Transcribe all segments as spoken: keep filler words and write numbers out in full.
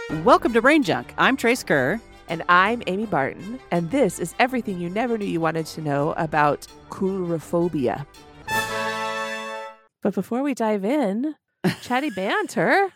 Welcome to Brain Junk. I'm Trace Kerr. And I'm Amy Barton. And this is everything you never knew you wanted to know about coulrophobia. But before we dive in, chatty banter.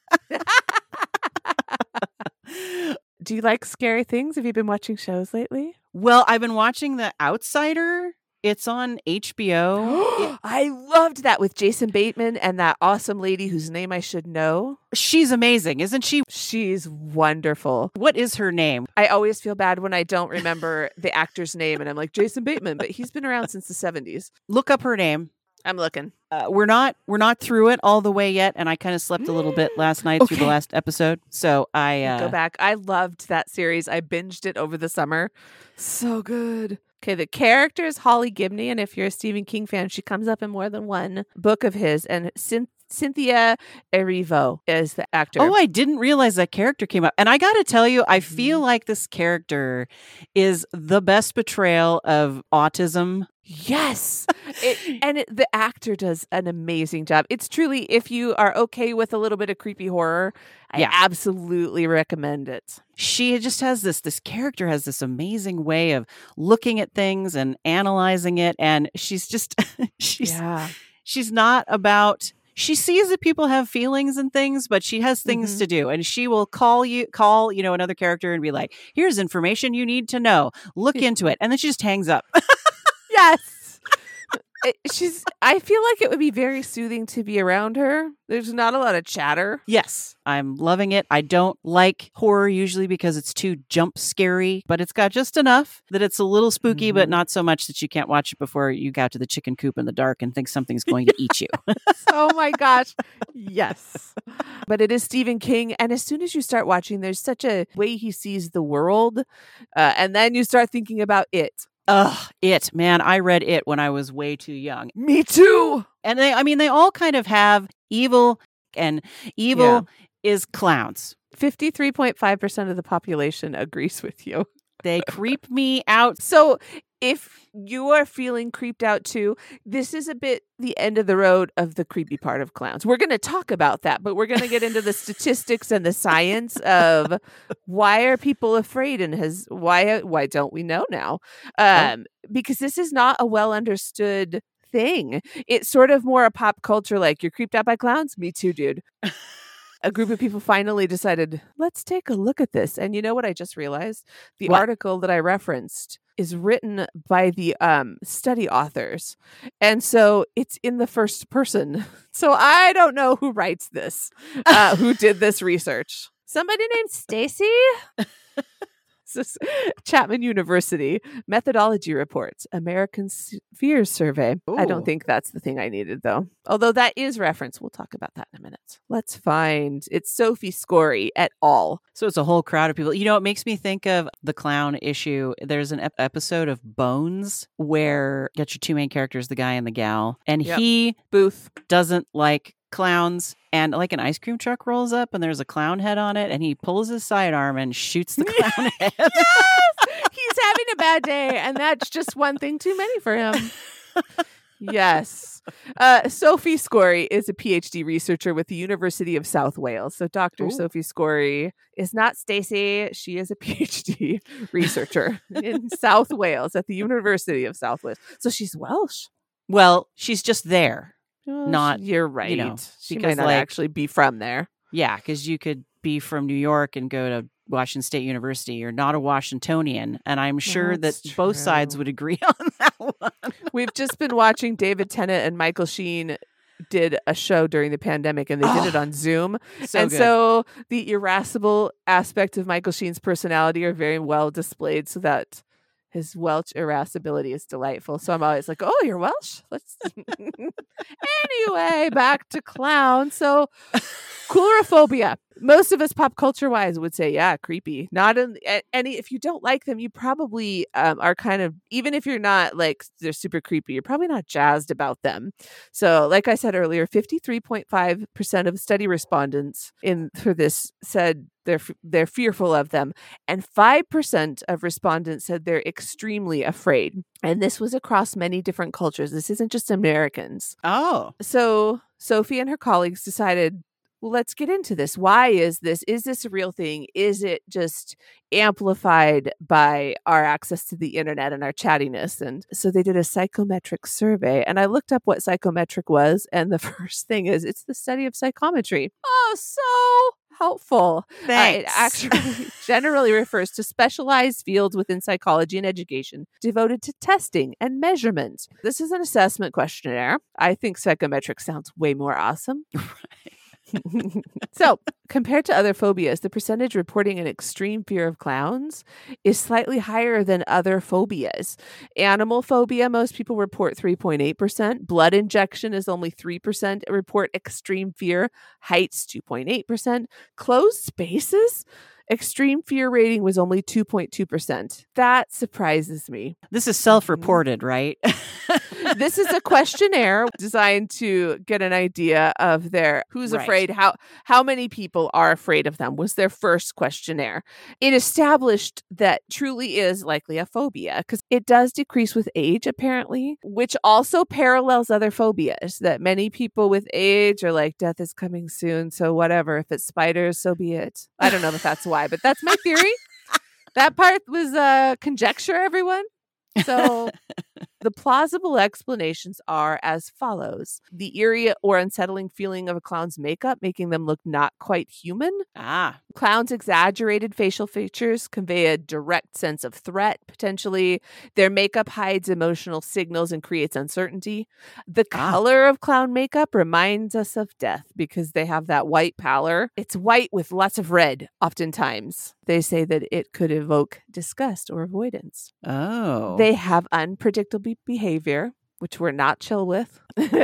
Do you like scary things? Have you been watching shows lately? Well, I've been watching The Outsider. It's on H B O. I loved that with Jason Bateman and that awesome lady whose name I should know. She's amazing, isn't she? She's wonderful. What is her name? I always feel bad when I don't remember the actor's name and I'm like, Jason Bateman, but he's been around since the seventies. Look up her name. I'm looking. Uh, we're not we're not through it all the way yet, and I kind of slept a little bit last night Okay. through the last episode. So I uh, go back. I loved that series. I binged it over the summer. So good. Okay, the character is Holly Gibney, and if you're a Stephen King fan, she comes up in more than one book of his. And Cyn- Cynthia Erivo is the actor. Oh, I didn't realize that character came up. And I got to tell you, I feel like this character is the best portrayal of autism. Yes. It, and it, the actor does an amazing job. It's truly, if you are okay with a little bit of creepy horror, I Yeah. absolutely recommend it. She just has this, this character has this amazing way of looking at things and analyzing it. And she's just, she's, Yeah. she's not about, she sees that people have feelings and things, but she has things Mhm. to do. And she will call you, call, you know, another character and be like, here's information you need to know. Look into it. And then she just hangs up. Yes. It- she's I feel like it would be very soothing to be around her. There's not a lot of chatter. Yes, I'm loving it. I don't like horror usually because it's too jump scary, but it's got just enough that it's a little spooky, but Mhm. not so much that you can't watch it before you go to the chicken coop in the dark and think something's going to eat you. Oh my gosh. Yes. But it is Stephen King. And as soon as you start watching, there's such a way he sees the world. Uh, and then you start thinking about it. Ugh, it, man, I read it when I was way too young. Me too. And they, I mean, they all kind of have evil, and evil is clowns. fifty-three point five percent of the population agrees with you. They creep me out. So if you are feeling creeped out too, this is a bit the end of the road of the creepy part of clowns. We're going to talk about that, but we're going to get into the statistics and the science of why are people afraid and has why why don't we know now? Um, because this is not a well understood thing. It's sort of more a pop culture like you're creeped out by clowns. Me too, dude. A group of people finally decided, let's take a look at this. And you know what I just realized? The What? article that I referenced is written by the um, study authors. And so it's in the first person. So I don't know who writes this, uh, who did this research. Somebody named Stacy? This is Chapman University Methodology Reports, American Fears Survey. I Ooh. don't think that's the thing I needed, though. Although that is reference. We'll talk about that in a minute. Let's find. It's Sophie Scory et al. So it's a whole crowd of people. You know, it makes me think of the clown issue. There's an ep- episode of Bones where you got your two main characters, the guy and the gal, and Yep. he Booth. doesn't like clowns, and like an ice cream truck rolls up and there's a clown head on it, and he pulls his sidearm and shoots the clown head. Yes! He's having a bad day, and that's just one thing too many for him. Yes. Uh, Sophie Scory is a PhD researcher with the University of South Wales. So Doctor Ooh. Sophie Scory is not Stacy. She is a PhD researcher in South Wales at the University of South Wales. So she's Welsh. Well, she's just there. Oh, Not, you're right. you know, she because, might not like- actually be from there. Yeah, because you could be from New York and go to Washington State University. You're not a Washingtonian. And I'm sure That's that both sides true. would agree on that one. We've just been watching David Tennant and Michael Sheen did a show during the pandemic, and they did Oh, it on Zoom. So and good. so the irascible aspect of Michael Sheen's personality are very well displayed, so that his Welsh irascibility is delightful. So I'm always like, oh, you're Welsh? Let's anyway, back to clown. So coulrophobia. Most of us pop culture wise would say, yeah, creepy. Not in a- any, if you don't like them, you probably um, are kind of, even if you're not like, they're super creepy, you're probably not jazzed about them. So like I said earlier, fifty-three point five percent of study respondents in for this said they're, f- they're fearful of them. And five percent of respondents said they're extremely afraid. And this was across many different cultures. This isn't just Americans. Oh, So Sophie and her colleagues decided, well, let's get into this. Why is this? Is this a real thing? Is it just amplified by our access to the internet and our chattiness? And so they did a psychometric survey, and I looked up what psychometric was. And the first thing is it's the study of psychometry. Oh, so helpful. Thanks. Uh, it actually generally refers to specialized fields within psychology and education devoted to testing and measurement. This is an assessment questionnaire. I think psychometric sounds way more awesome. So, compared to other phobias, the percentage reporting an extreme fear of clowns is slightly higher than other phobias. Animal phobia, most people report three point eight percent. Blood injection is only three percent report extreme fear. Heights, two point eight percent. Closed spaces, extreme fear rating was only two point two percent. That surprises me. This is self-reported, right? This is a questionnaire designed to get an idea of their who's Right. afraid, how how many people are afraid of them was their first questionnaire. It established that truly is likely a phobia because it does decrease with age, apparently, which also parallels other phobias that many people with age are like, death is coming soon, so whatever. If it's spiders, so be it. I don't know if that's why, but that's my theory. That part was uh, conjecture, everyone. So the plausible explanations are as follows. The eerie or unsettling feeling of a clown's makeup, making them look not quite human. Ah, Clowns' exaggerated facial features convey a direct sense of threat, potentially. Their makeup hides emotional signals and creates uncertainty. The Ah. color of clown makeup reminds us of death because they have that white pallor. It's white with lots of red, oftentimes. They say that it could evoke disgust or avoidance. oh. They have unpredictable behavior, which we're not chill with.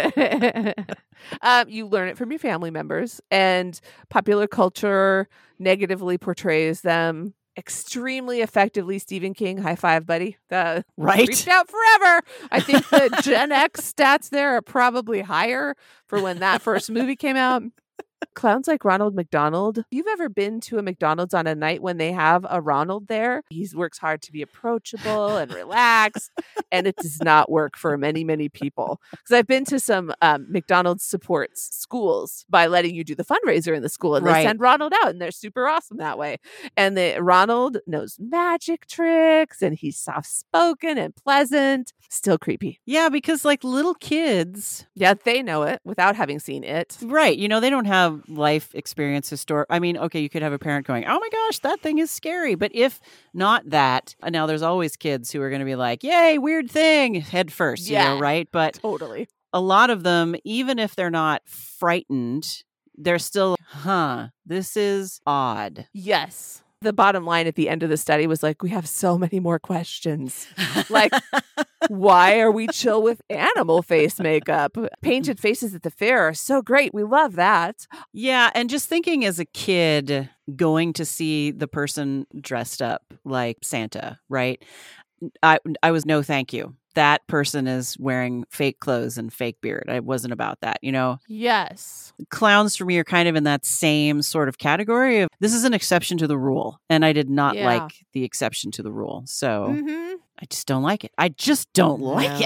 um, you learn it from your family members, and popular culture negatively portrays them extremely effectively. Stephen King, high five, buddy. The Right. creeped out forever. I think the Gen X stats there are probably higher for when that first movie came out. Clowns like Ronald McDonald. If you've ever been to a McDonald's on a night when they have a Ronald there, he works hard to be approachable and relaxed, and it does not work for many, many people. Because I've been to some um, McDonald's supports schools by letting you do the fundraiser in the school, and Right. they send Ronald out, and they're super awesome that way. And the Ronald knows magic tricks, and he's soft-spoken and pleasant. Still creepy. Yeah, because like little kids, Yeah, they know it without having seen it. right, you know, they don't have life experiences store. I mean, okay, you could have a parent going, "Oh my gosh, that thing is scary." But if not that, and now there's always kids who are going to be like, "Yay, weird thing," head first, you Yeah. know, right? But Totally. a lot of them, even if they're not frightened, they're still, "Huh, this is odd." Yes. The bottom line at the end of the study was like, we have so many more questions. Like, why are we chill with animal face makeup? Painted faces at the fair are so great. We love that. Yeah, and just thinking as a kid going to see the person dressed up like Santa, right? I I was no thank you. That person is wearing fake clothes and fake beard. I wasn't about that, you know. Yes. Clowns for me are kind of in that same sort of category of this is an exception to the rule, and I did not Yeah. like the exception to the rule. So Mm-hmm. I just don't like it. I just don't like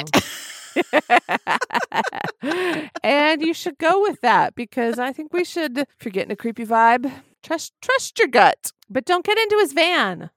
it. And you should go with that because I think we should, if you're getting a creepy vibe, trust trust your gut, but don't get into his van.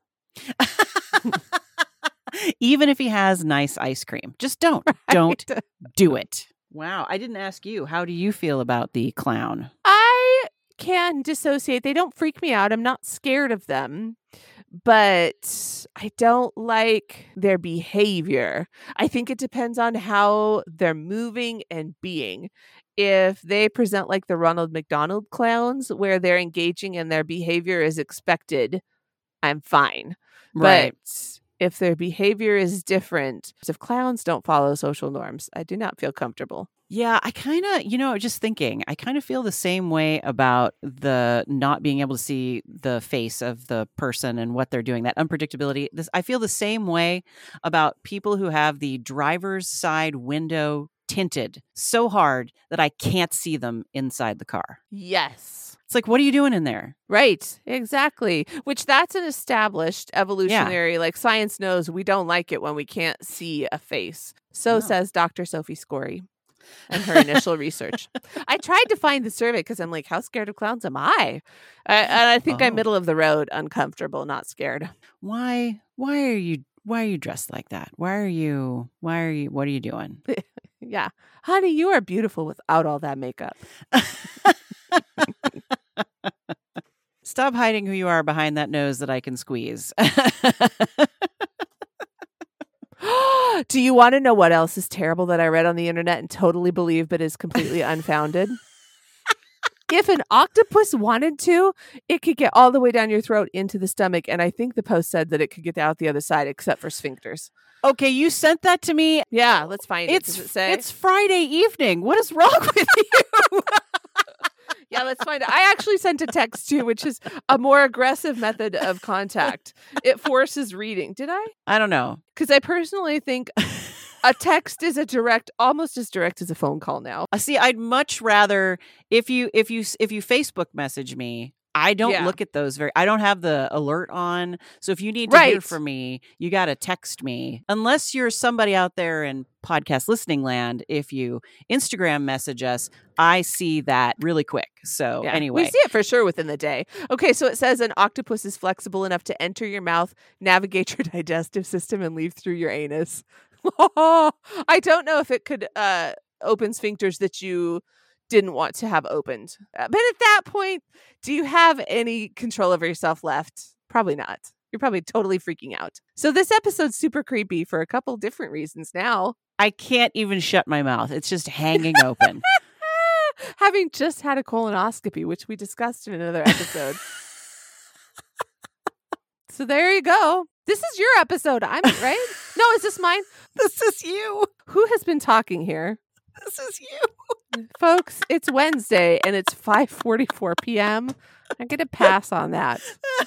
Even if he has nice ice cream, just don't. Don't Right? do it. Wow. I didn't ask you. How do you feel about the clown? I can dissociate. They don't freak me out. I'm not scared of them, but I don't like their behavior. I think it depends on how they're moving and being. If they present like the Ronald McDonald clowns, where they're engaging and their behavior is expected, I'm fine. Right. But if their behavior is different, if clowns don't follow social norms, I do not feel comfortable. Yeah, I kind of, you know, just thinking, I kind of feel the same way about the not being able to see the face of the person and what they're doing, that unpredictability. This, I feel the same way about people who have the driver's side window tinted so hard that I can't see them inside the car. Yes. It's like, what are you doing in there? Right, exactly. Which that's an established evolutionary, like science knows we don't like it when we can't see a face. So No. says Doctor Sophie Scory. and her initial research. I tried to find the survey because I'm like, how scared of clowns am I? I and I think Oh. I'm middle of the road, uncomfortable, not scared. Why? Why are you? Why are you dressed like that? Why are you? Why are you? What are you doing? Yeah. Honey, you are beautiful without all that makeup. Stop hiding who you are behind that nose that I can squeeze. Do you want to know what else is terrible that I read on the internet and totally believe but is completely unfounded? If an octopus wanted to, it could get all the way down your throat into the stomach. And I think the post said that it could get out the other side except for sphincters. Okay, you sent that to me. Yeah, let's find it. It's Does it say? it's Friday evening. What is wrong with you? Yeah, let's find it. I actually sent a text too, which is a more aggressive method of contact. It forces reading. Did I? I don't know. Because I personally think a text is a direct, almost as direct as a phone call now. Uh, see, I'd much rather if you if you if you Facebook message me. I don't Yeah. look at those very. I don't have the alert on. So if you need to hear Right. from me, you got to text me. Unless you're somebody out there in podcast listening land, if you Instagram message us, I see that really quick. So Yeah. anyway, We see it for sure within the day. Okay, so it says an octopus is flexible enough to enter your mouth, navigate your digestive system, and leave through your anus. I don't know if it could uh, open sphincters that you didn't want to have opened. Uh, but at that point, do you have any control over yourself left? Probably not. You're probably totally freaking out. So this episode's super creepy for a couple different reasons now. I can't even shut my mouth. It's just hanging open. Having just had a colonoscopy, which we discussed in another episode. So there you go. This is your episode. I'm right. No, is this mine? This is you. Who has been talking here? This is you. Folks, it's Wednesday and it's five forty-four p.m. I'm going to pass on that.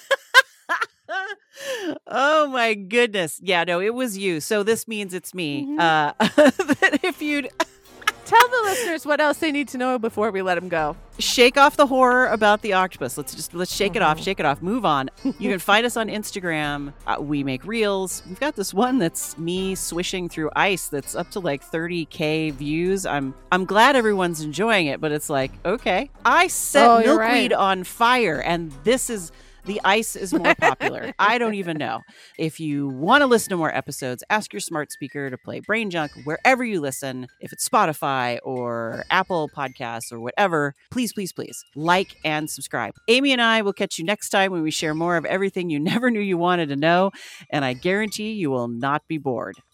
Oh my goodness. Yeah, no, it was you. So this means it's me. Mhm. Uh, that if you'd Tell the listeners what else they need to know before we let them go. shake off the horror about the octopus. Let's just let's shake it off, Mhm. shake it off, move on. You can find us on Instagram. Uh, we make reels. We've got this one that's me swishing through ice that's up to like thirty K views. I'm I'm glad everyone's enjoying it, but it's like, okay. I set Oh, you're milkweed right. on fire and this is the ice is more popular. I don't even know. If you want to listen to more episodes, ask your smart speaker to play Brain Junk wherever you listen. If it's Spotify or Apple Podcasts or whatever, please, please, please like and subscribe. Amy and I will catch you next time when we share more of everything you never knew you wanted to know. And I guarantee you will not be bored.